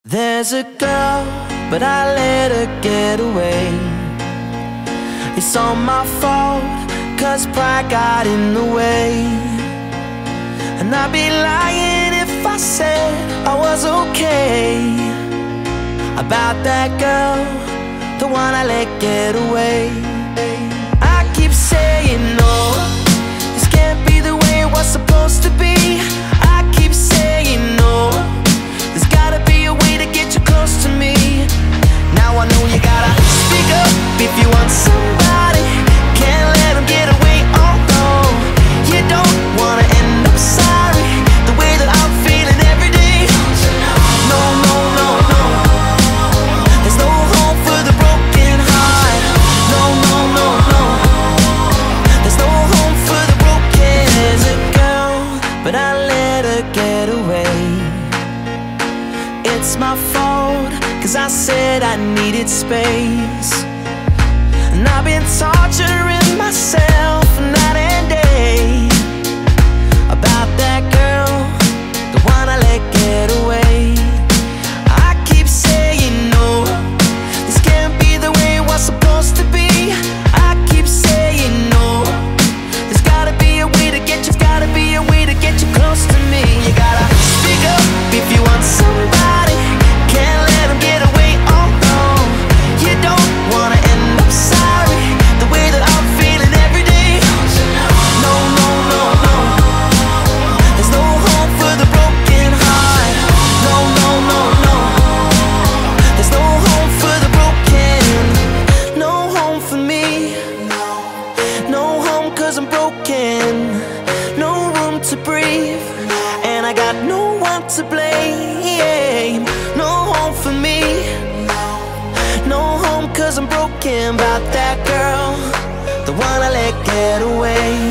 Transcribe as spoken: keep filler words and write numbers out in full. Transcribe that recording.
There's a girl, but I let her get away. It's all my fault, cause pride got in the way. And I'd be lying if I said I was okay about that girl, the one I let get away. I keep saying no, this can't be the way it was supposed to be. I keep saying no, there's gotta be a way to get you close to me. Now I know you gotta speak up if you want somebody. Can't let them get away, oh no. You don't wanna end up sorry, the way that I'm feeling every day. No, no, no, no, there's no hope for the broken heart. No, no, no, no, there's no hope for the broken. There's a girl, but I let her get away. It's my fault, cause I said I needed space. And I've been torturing myself night and day about that girl, the one I let get away. I keep saying no, this can't be the way it was supposed to be. I keep saying no, there's gotta be a way to get you, gotta be a way to get you close to me. You gotta speak up if you want somebody. Can't let them get away, oh no. You don't wanna end up sorry, the way that I'm feeling every day. No, no, no, no, there's no hope for the broken heart. No, no, no, no, there's no hope for the broken. No home for me, no home cause I'm broken. No room to breathe, and I got no one to blame. No home for me, no home cause I'm broken about that girl, the one I let get away.